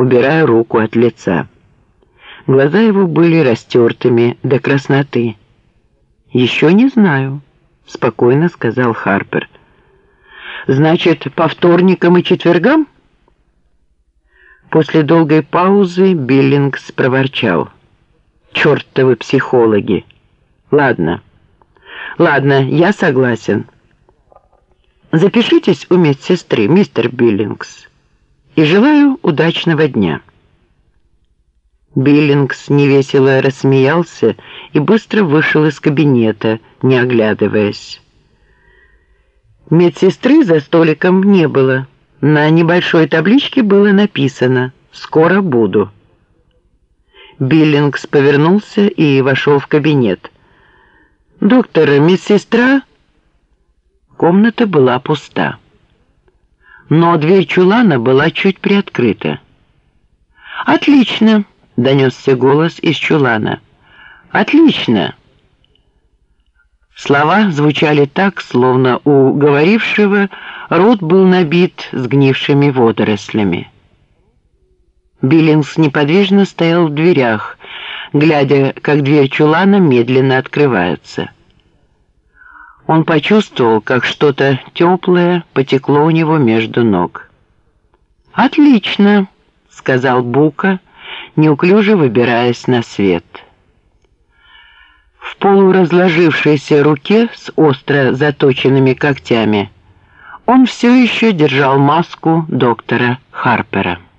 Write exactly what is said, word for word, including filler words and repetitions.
убирая руку от лица. Глаза его были растертыми до красноты. «Еще не знаю», — спокойно сказал Харпер. «Значит, по вторникам и четвергам?» После долгой паузы Биллингс проворчал: «Чертовы психологи! Ладно, ладно, я согласен. Запишитесь у медсестры, мистер Биллингс, и желаю удачного дня». Биллингс невесело рассмеялся и быстро вышел из кабинета, не оглядываясь. Медсестры за столиком не было. На небольшой табличке было написано «Скоро буду». Биллингс повернулся и вошел в кабинет. «Доктор, медсестра?» Комната была пуста. Но дверь чулана была чуть приоткрыта. «Отлично!» — донесся голос из чулана. «Отлично!» Слова звучали так, словно у говорившего рот был набит сгнившими водорослями. Биллингс неподвижно стоял в дверях, глядя, как дверь чулана медленно открывается. Он почувствовал, как что-то теплое потекло у него между ног. «Отлично!» — сказал Бука, неуклюже выбираясь на свет. В полуразложившейся руке с остро заточенными когтями он все еще держал маску доктора Харпера.